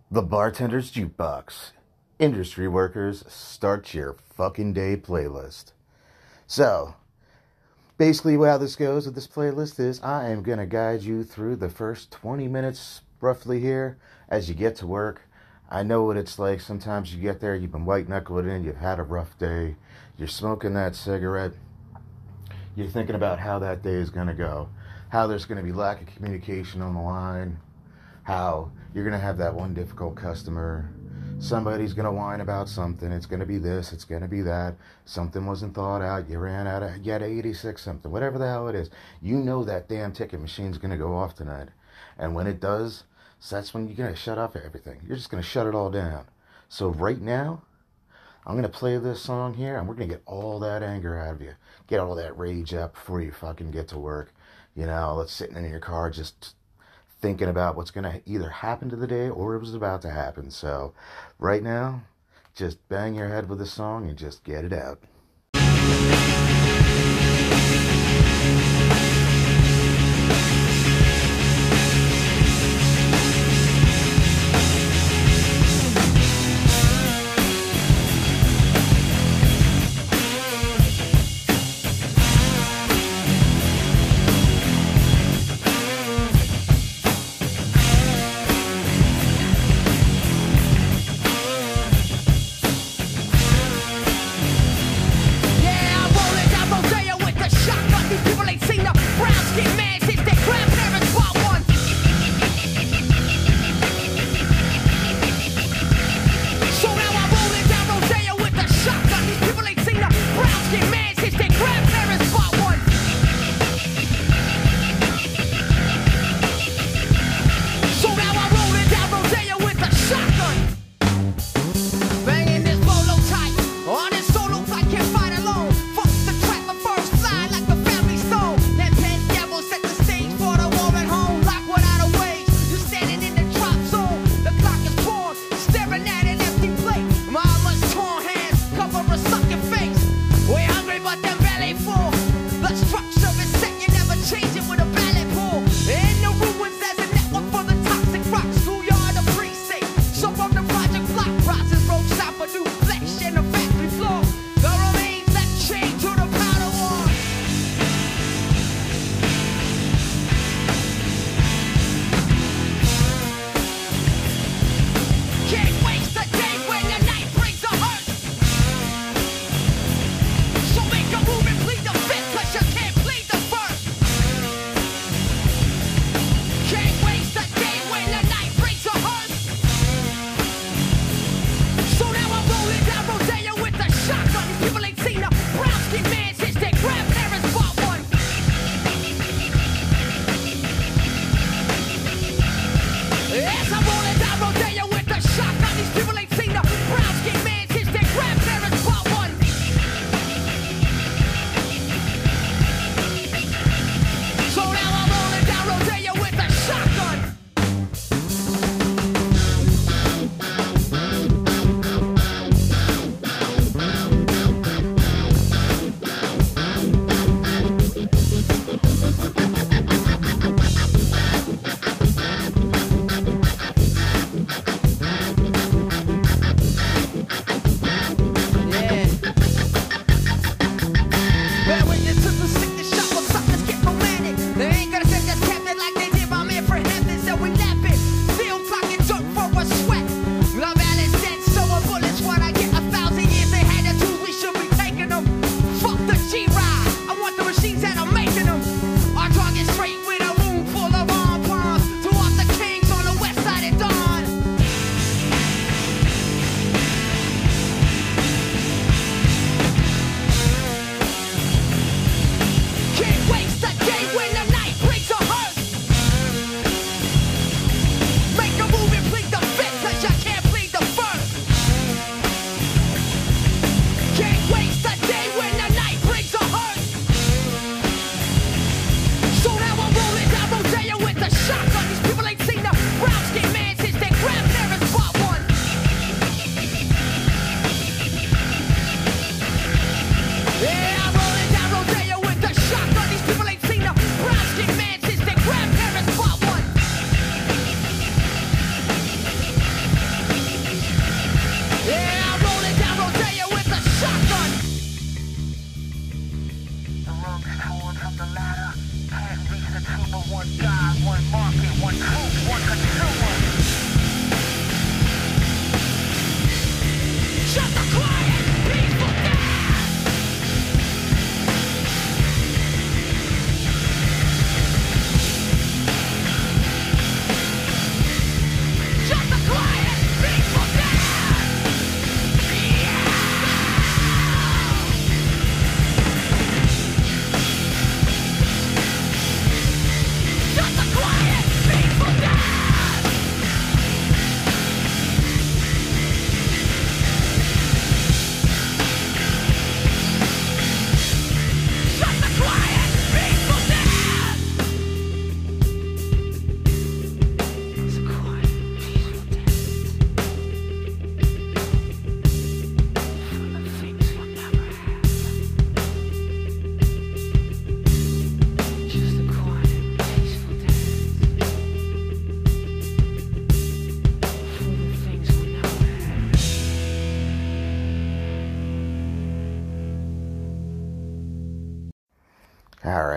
The Bartender's Jukebox. Industry workers, start your fucking day playlist. So, basically how this goes with this playlist is I am going to guide you through the first 20 minutes roughly here as you get to work. I know what it's like. Sometimes you get there, you've been white-knuckled in, you've had a rough day, you're smoking that cigarette, you're thinking about how that day is going to go, how there's going to be lack of communication on the line, how you're going to have that one difficult customer, somebody's going to whine about something, it's going to be this, it's going to be that, something wasn't thought out, you ran out of, you had 86 something, whatever the hell it is. You know that damn ticket machine's going to go off tonight. And when it does, so that's when you're going to shut off everything. You're just going to shut it all down. So right now, I'm going to play this song here, and we're going to get all that anger out of you. Get all that rage out before you fucking get to work. You know, let's sitting in your car just thinking about what's going to either happen to the day or it was about to happen. So right now, just bang your head with a song and just get it out.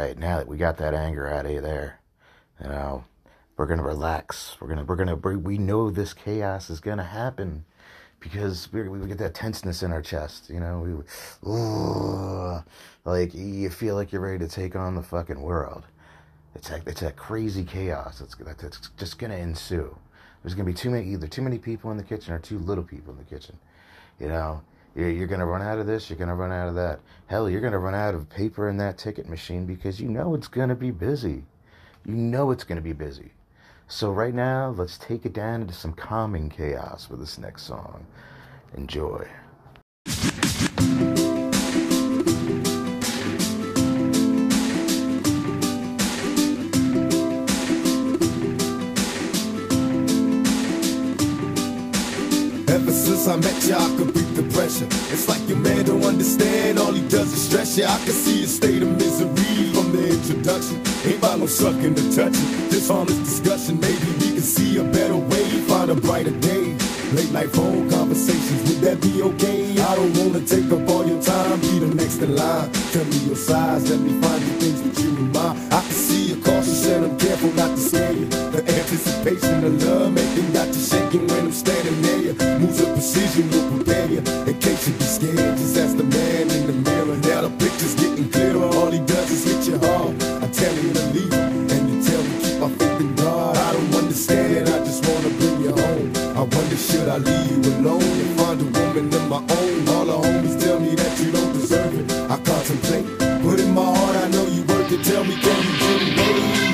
right, now that we got that anger out of there, you know, we're gonna relax. We know this chaos is gonna happen because we get that tenseness in our chest, you know. Like you feel like you're ready to take on the fucking world. It's that crazy chaos that's just gonna ensue. There's gonna be either too many people in the kitchen or too little people in the kitchen. You know, you're gonna run out of this, you're gonna run out of that. Hell, you're gonna run out of paper in that ticket machine because you know it's gonna be busy. You know it's gonna be busy. So right now, let's take it down into some calming chaos with this next song. Enjoy. Ever since I met you, I could beat the pressure. It's like your man don't understand, all he does is stress you. I can see a state of misery from the introduction. Ain't about no sucking to touch it, just harmless discussion. Maybe we can see a better way, find a brighter day. Late night phone conversations, would that be okay? I don't wanna take up all your time, be the next in line. Tell me your size, let me find you things that you remind. I can see you're cautious and I'm careful not to scare you. The anticipation of love making got you shaking when I'm standing near you. Moves of precision will prepare you in case you be scared. Just ask the man in the mirror. Now the picture's getting clearer. All he does is hit you hard. I tell him to leave him, and you tell me keep my faith in God. I don't understand, I just wanna bring you home. I wonder should I leave you alone and find a woman of my own? All the homies tell me that you don't deserve it. I contemplate, but in my heart I know you worth it. Tell me, can you get away?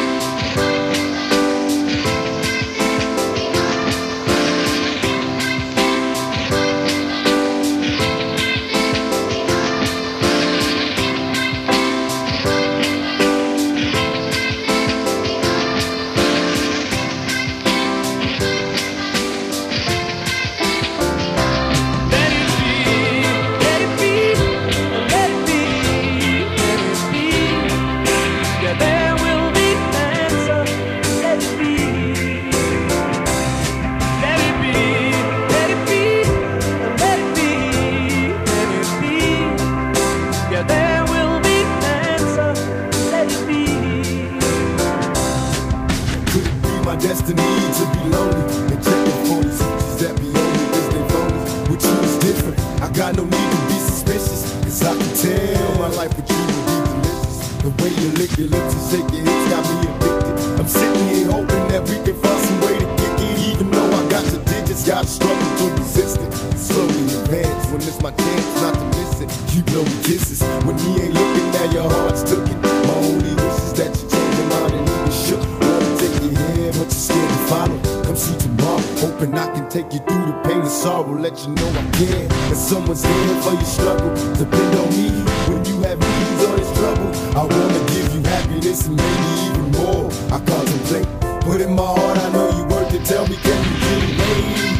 Destiny to be lonely and checking for these bitches that be only cause they phony. With you is different, I got no need to be suspicious, cause I can tell my life with you will be delicious. The way you lick your lips and shake your hips got me addicted. I'm sitting here hoping that we can find some way to kick it. Even though I got your digits, gotta struggle to resist it. Slowly advance when it's my chance not to miss it. You blow me kisses when he ain't looking, now your heart's took it. My only wish is that you change your mind and even shook. But you're scared to follow, come see tomorrow. Hoping I can take you through the pain and sorrow. Let you know I care, and someone's there for your struggle. Depend on me when you have needs or there's trouble. I wanna give you happiness and maybe even more. I contemplate, but in my heart I know you worth it. Tell me, can you get away?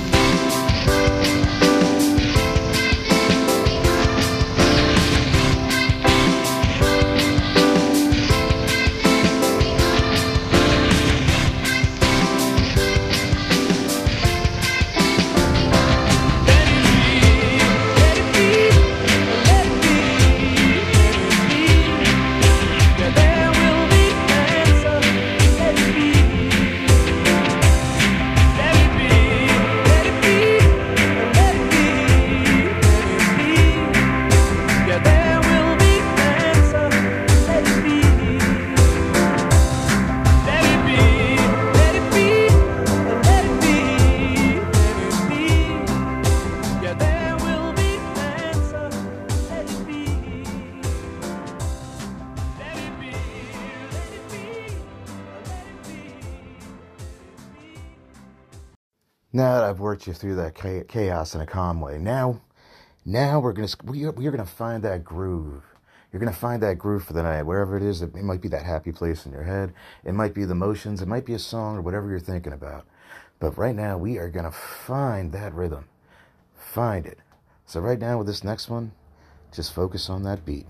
Now that I've worked you through that chaos in a calm way, now we're gonna find that groove. You're gonna find that groove for the night, wherever it is. It might be that happy place in your head. It might be the emotions. It might be a song or whatever you're thinking about. But right now, we are gonna find that rhythm. Find it. So right now, with this next one, just focus on that beat.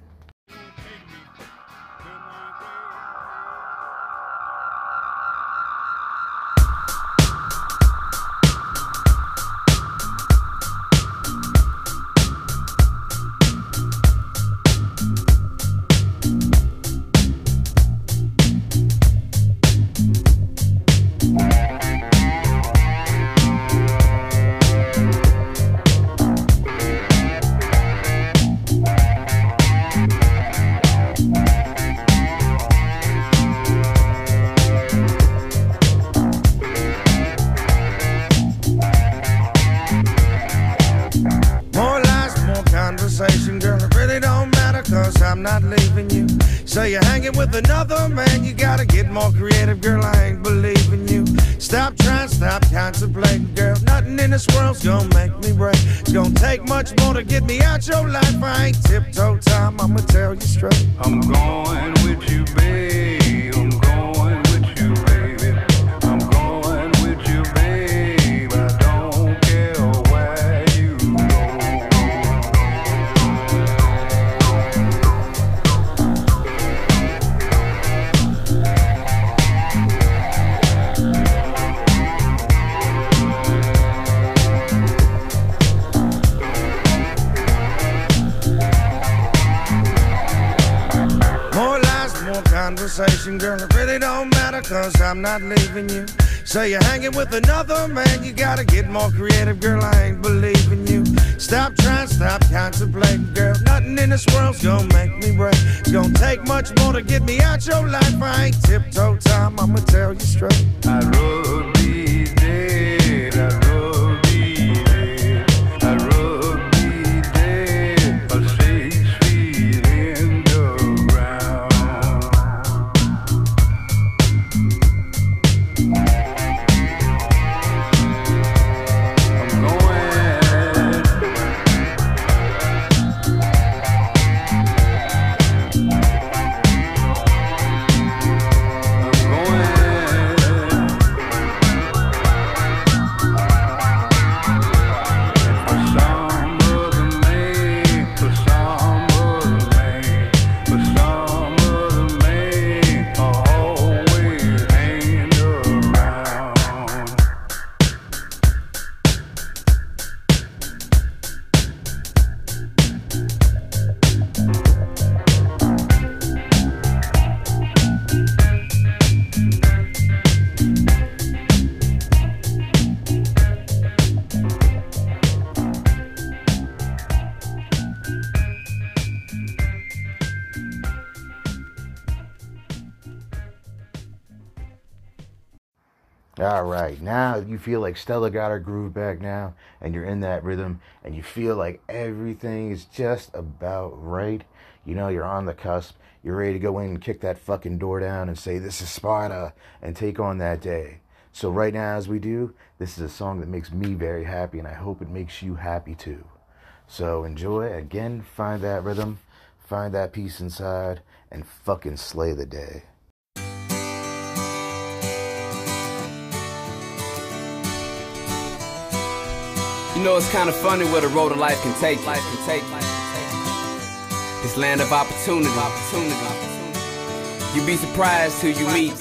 leaving you. So you're hanging with another man, you gotta get more creative, girl, I ain't believing you. Stop trying, stop contemplating, girl, nothing in this world's gonna make me break. It's gonna take much more to get me out your life. I ain't tiptoe time, I'ma tell you straight. I'm going with you, babe. I'm going with you, baby. I'm going with you, babe. I don't care where you Conversation, girl, it really don't matter, cause I'm not leaving you. So you're hanging with another man, you gotta get more creative, girl, I ain't believing you. Stop trying, stop contemplating, girl, nothing in this world's gonna make me break. It's gonna take much more to get me out your life. I ain't tiptoe time, I'ma tell you straight. I'd rather be dead, I'd rather be dead, I'd rather be dead, or 6 feet in the ground. All right, now you feel like Stella got her groove back now, and you're in that rhythm, and you feel like everything is just about right. You know, you're on the cusp. You're ready to go in and kick that fucking door down and say, this is Sparta, and take on that day. So right now, as we do, this is a song that makes me very happy, and I hope it makes you happy too. So enjoy. Again, find that rhythm, find that peace inside, and fucking slay the day. You know, it's kind of funny where the road of life can take you. This land of opportunity. You be surprised till you meet.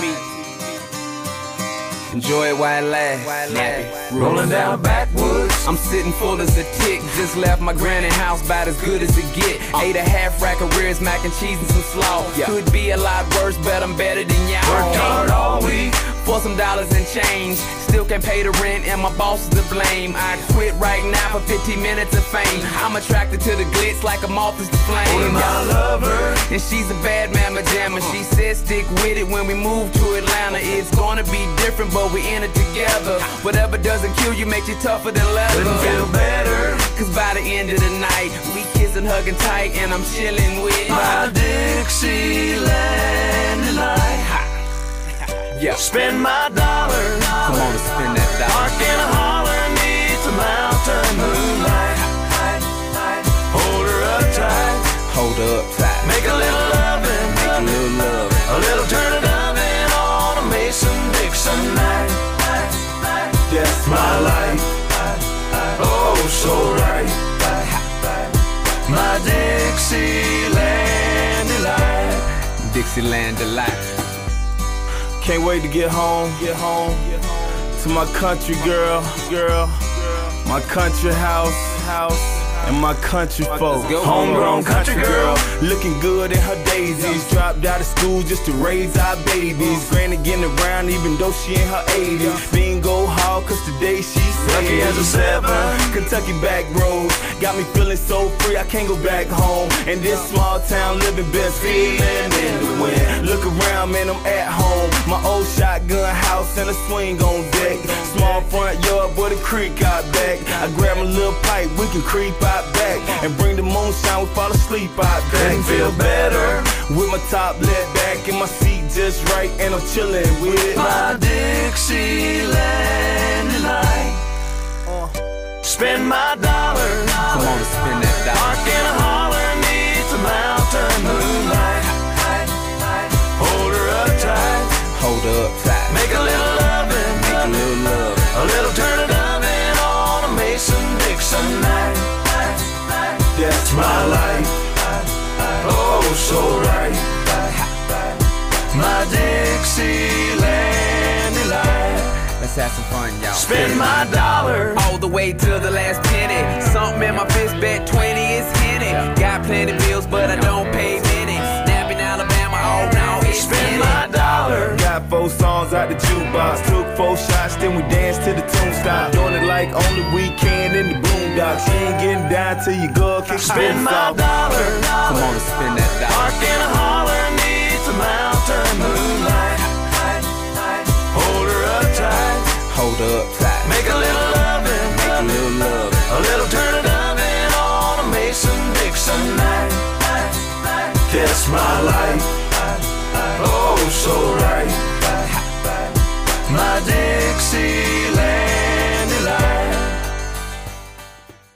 Enjoy it while it lasts. Rolling down backwoods. I'm sitting full as a tick. Just left my granny house about as good as it get. Ate a half rack of ribs, mac and cheese and some slaw. Could be a lot worse, but I'm better than y'all. Worked hard all week for some dollars and change. Still can't pay the rent and my boss is to blame. I'd quit right now for 15 minutes of fame. I'm attracted to the glitz like a moth is to flame. My lover, and she's a bad mamma jamma. She said stick with it when we move to Atlanta. It's gonna be different, but we in it together. Whatever doesn't kill you makes you tougher than leather. Couldn't feel better, cause by the end of the night we kissing, hugging tight, and I'm chilling with my Dixieland delight. Yeah. Spend my dollar. Come on and spend that dollar. Park in a holler neath the mountain moonlight. Hold her up tight. Hold her up tight. Make a little loving. Make a little loving. A little turn it oven on a Mason-Dixon night. That's my life. Oh, so right. My Dixieland delight. Dixieland delight. Can't wait to get home to my country girl, my country house, and my country folks. Homegrown country girl, looking good in her daisies. Dropped out of school just to raise our babies. Granny getting around even though she in her 80s. Bingo hall cause today she's lucky as a 7. Kentucky back roads got me feeling so free I can't go back home. And this small town living best feeling in the wind. Look around, man, I'm at home. My old shotgun house and a swing on deck. Small front yard, but a creek out back. I grab a little pipe, we can creep out back. And bring the moonshine, we fall asleep out back. And feel better with my top let back and my seat just right. And I'm chillin' with my Dixieland delight. Spend my dollar. Come on and spend that dollar. Park in a holler neath the mountain moonlight. Hold her up tight. Hold her up tight. Make a little lovin'. Make a little love. A little turn it oven on a Mason-Dixon night. That's my life. Oh, so right. My Dixieland delight. Let's have some fun, y'all. Spend my dollar. All the way to the last penny. Something in my fist, bet 20 is Henny. Got plenty bills, but I don't pay many. Snapping Alabama, oh no, it's Spend my dollar. Got 4 songs out the jukebox. Took 4 shots, then we danced to the tune stop. Doing it like only we can in the boondocks. You ain't getting down till you go kick Spend my dollar. Come on and spend that dollar. Park in a holler neath the mountain moonlight. Hold her up tight. Hold her up tight. Make a little lovin'. Make a little love. A little turn it oven on a Mason-Dixon night. That's my life. Oh, so right. My Dixie